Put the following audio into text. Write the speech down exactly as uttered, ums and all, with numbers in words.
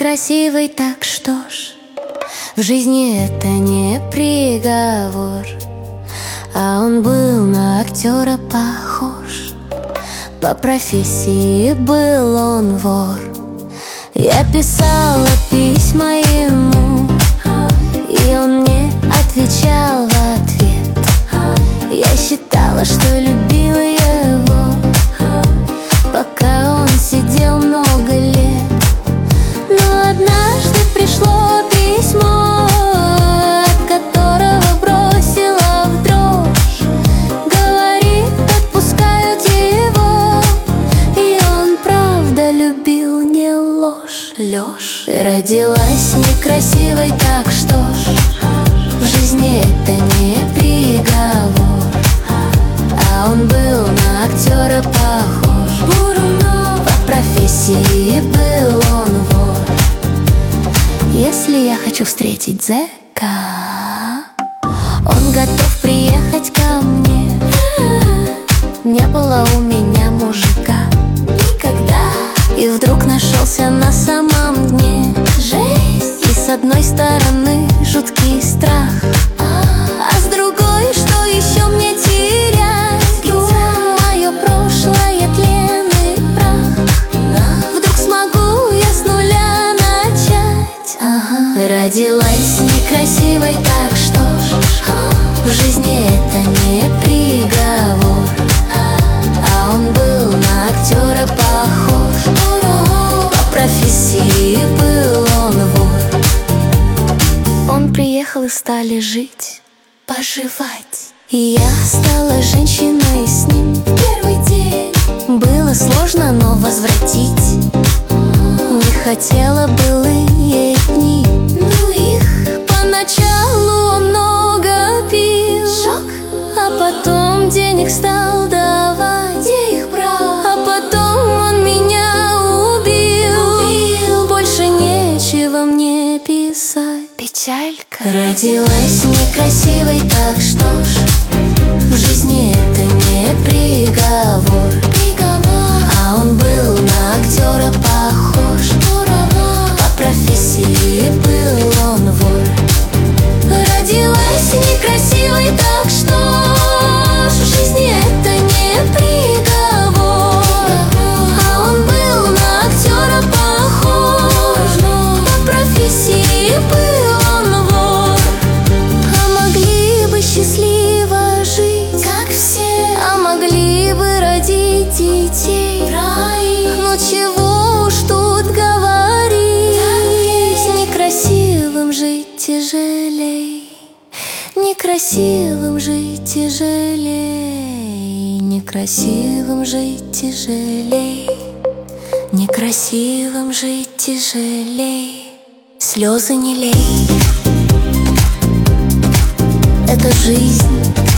некрасивый, так что ж, в жизни это не приговор. А он был на актера похож, по профессии был он вор. Я писала письма ему, и он мне отвечал в ответ. Я считала, что любила его, пока он сидел много лет. Но однажды пришло письмо, от которого бросила в дрожь. Говорит, отпускают его, и он правда любил, не ложь. Лёш, ты родилась некрасивой, так что ж, в жизни это не приговор. А он был на актера похож, по профессии был он вор. Если я хочу встретить зэка, он готов приехать ко мне. Не было у меня мужика никогда, и вдруг нашелся на самом дне. Жесть! И с одной стороны жуткий страх, а с другой, что еще мне терять? Мое прошлое тлен и прах. Вдруг смогу я с нуля начать? Ага. Родилась некрасивой, так что ж, в жизни это не приговор. А он был на актера похож, по профессии был он вор. Он приехал и стали жить, поживать, и я стала женщиной с ним в первый день. Было сложно, но возвратить не хотела былые дни. Ну их поначалу он много пил, шок. А потом денег стал давать, где их брал? А потом он меня убил, убил. Больше нечего мне писать. Печалька. Родилась некрасивой, так что ж, в жизни это не приговор. Приговор. А он был на актера похож, по профессии был он вор. Родилась некрасивой, так что ж, в жизни это не приговор. А он был на актера похож, по профессии был он вор. А могли бы счастливо жить, как все, а могли бы родить детей. Но чего уж тут говорить, некрасивым жить тяжелей. Некрасивым жить тяжелей, некрасивым жить тяжелей, некрасивым жить тяжелей. Слезы не лей, это жизнь.